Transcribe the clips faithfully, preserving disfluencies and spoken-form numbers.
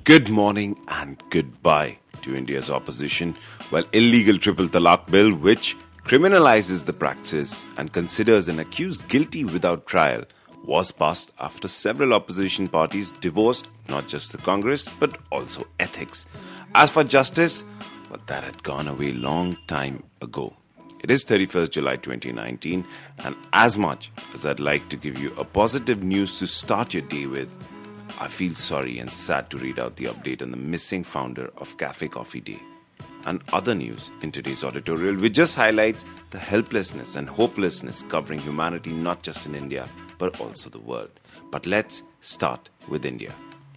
Good morning and goodbye to India's opposition, while illegal triple talaq bill, which criminalizes the practice and considers an accused guilty without trial, was passed after several opposition parties divorced not just the Congress but also ethics. As for justice, well, that had gone away long time ago. It is thirty-first July twenty nineteen, and as much as I'd like to give you a positive news to start your day with, I feel sorry and sad to read out the update on the missing founder of Cafe Coffee Day. And other news in today's editorial, which just highlights the helplessness and hopelessness covering humanity not just in India but also the world. But let's start with India.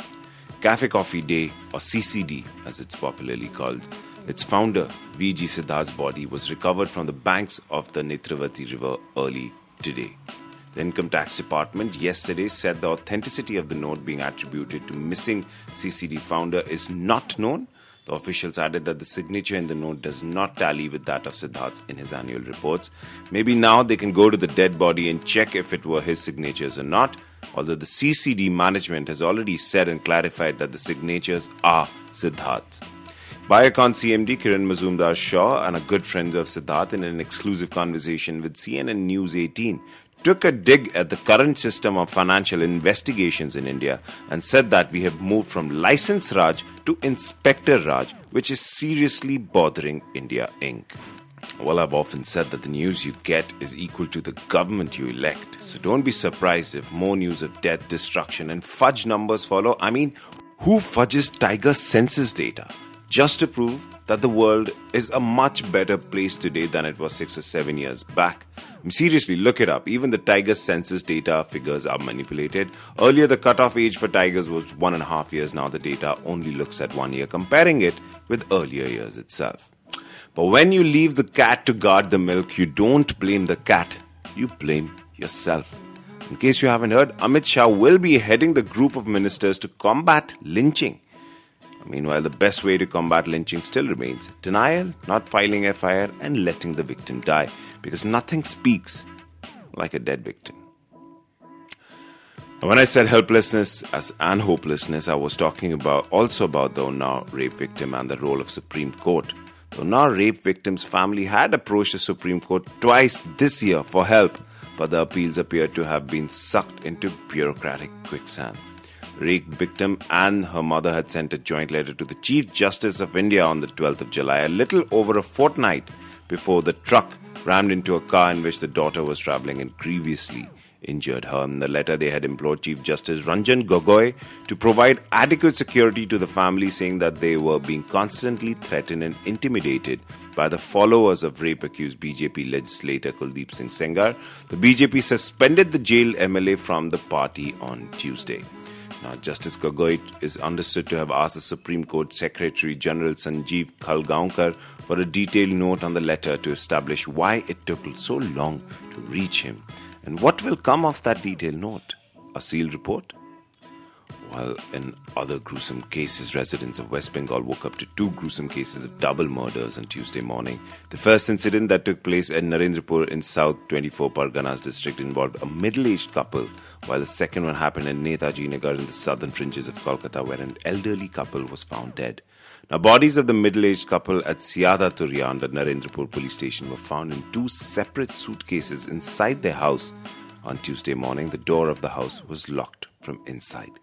Cafe Coffee Day, or C C D as it's popularly called, its founder V G Siddharth's body was recovered from the banks of the Netravati River early today. The Income Tax Department yesterday said the authenticity of the note being attributed to missing C C D founder is not known. The officials added that the signature in the note does not tally with that of Siddharth in his annual reports. Maybe now they can go to the dead body and check if it were his signatures or not, although the C C D management has already said and clarified that the signatures are Siddharth's. Biocon C M D Kiran Mazumdar-Shaw and a good friend of Siddharth, in an exclusive conversation with C N N News eighteen, took a dig at the current system of financial investigations in India and said that we have moved from License Raj to Inspector Raj, which is seriously bothering India Incorporated. Well, I've often said that the news you get is equal to the government you elect. So don't be surprised if more news of death, destruction and fudge numbers follow. I mean, who fudges Tiger census data just to prove that the world is a much better place today than it was six or seven years back? I mean, seriously, look it up. Even the tiger census data figures are manipulated. Earlier, the cutoff age for tigers was one and a half years. Now the data only looks at one year, comparing it with earlier years itself. But when you leave the cat to guard the milk, you don't blame the cat, you blame yourself. In case you haven't heard, Amit Shah will be heading the group of ministers to combat lynching. Meanwhile, the best way to combat lynching still remains denial, not filing F I R, and letting the victim die, because nothing speaks like a dead victim. When I said helplessness as and hopelessness, I was talking about also about the Unnao rape victim and the role of Supreme Court. The Unnao rape victim's family had approached the Supreme Court twice this year for help, but the appeals appeared to have been sucked into bureaucratic quicksand. Rape victim and her mother had sent a joint letter to the Chief Justice of India on the twelfth of July, a little over a fortnight before the truck rammed into a car in which the daughter was travelling and grievously injured her. In the letter, they had implored Chief Justice Ranjan Gogoi to provide adequate security to the family, saying that they were being constantly threatened and intimidated by the followers of rape-accused B J P legislator Kuldeep Singh Sengar. The B J P suspended the jailed M L A from the party on Tuesday. Now, Justice Gogoi is understood to have asked the Supreme Court Secretary General Sanjeev Khalgaonkar for a detailed note on the letter to establish why it took so long to reach him. And what will come of that detailed note? A sealed report? While in other gruesome cases, residents of West Bengal woke up to two gruesome cases of double murders on Tuesday morning. The first incident that took place at Narendrapur in South twenty-four Parganas district involved a middle-aged couple, while the second one happened in Netaji Nagar in the southern fringes of Kolkata, where an elderly couple was found dead. Now, bodies of the middle-aged couple at Siada Turia under Narendrapur police station were found in two separate suitcases inside their house. On Tuesday morning, the door of the house was locked from inside.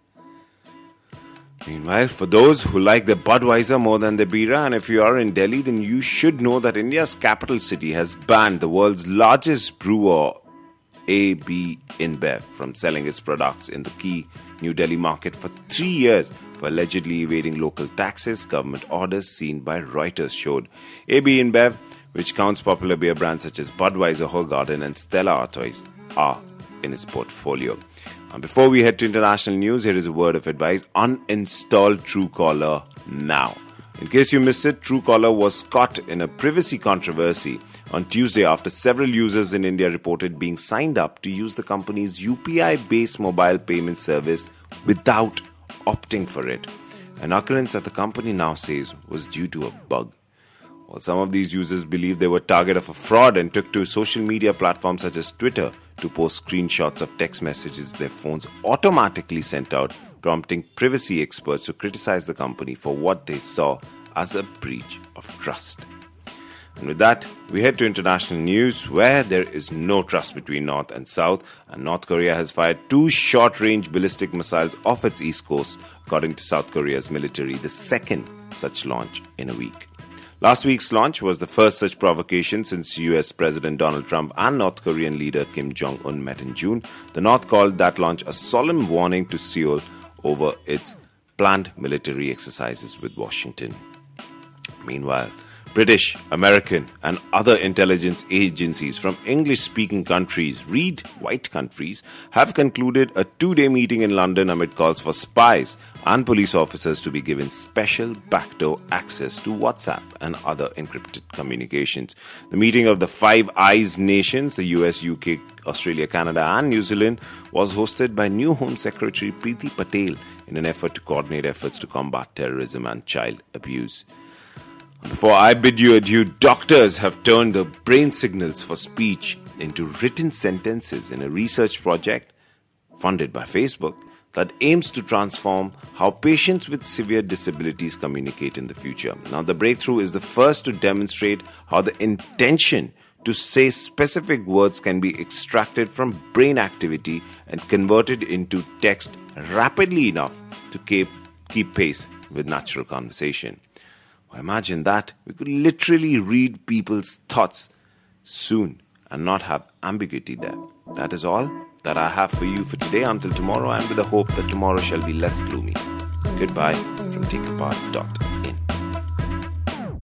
Meanwhile, for those who like their Budweiser more than their Bira, and if you are in Delhi, then you should know that India's capital city has banned the world's largest brewer, A B InBev, from selling its products in the key New Delhi market for three years for allegedly evading local taxes. Government orders seen by Reuters showed A B InBev, which counts popular beer brands such as Budweiser, Hoegaarden and Stella Artois, are in its portfolio. And before we head to international news, here is a word of advice. Uninstall Truecaller now. In case you missed it, Truecaller was caught in a privacy controversy on Tuesday after several users in India reported being signed up to use the company's U P I-based mobile payment service without opting for it. An occurrence that the company now says was due to a bug. Well, some of these users believed they were target of a fraud and took to social media platforms such as Twitter to post screenshots of text messages their phones automatically sent out prompting privacy experts to criticize the company for what they saw as a breach of trust. And with that, we head to international news, where there is no trust between North and South, and North Korea has fired two short-range ballistic missiles off its east coast, according to South Korea's military, the second such launch in a week. Last week's launch was the first such provocation since U S President Donald Trump and North Korean leader Kim Jong-un met in June. The North called that launch a solemn warning to Seoul over its planned military exercises with Washington. Meanwhile, British, American, and other intelligence agencies from English-speaking countries, read white countries, have concluded a two-day meeting in London amid calls for spies and police officers to be given special backdoor access to WhatsApp and other encrypted communications. The meeting of the Five Eyes nations, the U S, U K, Australia, Canada, and New Zealand, was hosted by new Home Secretary Priti Patel in an effort to coordinate efforts to combat terrorism and child abuse. Before I bid you adieu, doctors have turned the brain signals for speech into written sentences in a research project funded by Facebook that aims to transform how patients with severe disabilities communicate in the future. Now, the breakthrough is the first to demonstrate how the intention to say specific words can be extracted from brain activity and converted into text rapidly enough to keep, keep pace with natural conversation. Imagine that. We could literally read people's thoughts soon and not have ambiguity there. That is all that I have for you for today, until tomorrow, and with the hope that tomorrow shall be less gloomy. Goodbye from take apart dot